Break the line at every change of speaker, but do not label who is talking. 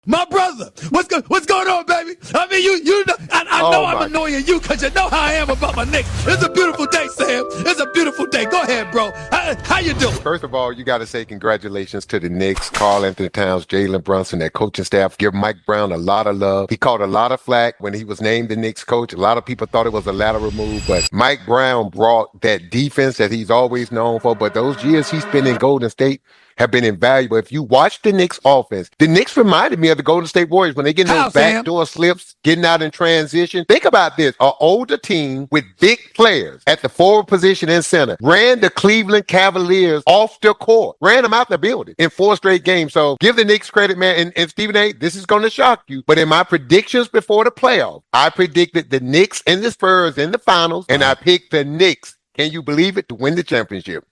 My brother, what's going on, baby? I mean, you know, I know I'm annoying you because you know how I am about my Knicks. It's a beautiful day, Sam. It's a beautiful day. Go ahead, bro. How you doing?
First of all, you got to say congratulations to the Knicks, Karl-Anthony Towns, Jalen Brunson, that coaching staff. Give Mike Brown a lot of love. He caught a lot of flack when he was named the Knicks coach. A lot of people thought it was a lateral move, but Mike Brown brought that defense that he's always known for. But those years he spent in Golden State have been invaluable. If you watch the Knicks offense, the Knicks reminded me of the Golden State Warriors when they get those backdoor slips, getting out in transition. Think about this. An older team with big players at the forward position and center ran the Cleveland Cavaliers off the court, ran them out the building in 4 straight games. So give the Knicks credit, man. And Stephen A., this is going to shock you, but in my predictions before the playoffs, I predicted the Knicks and the Spurs in the finals, and I picked the Knicks. Can you believe it? To win the championship.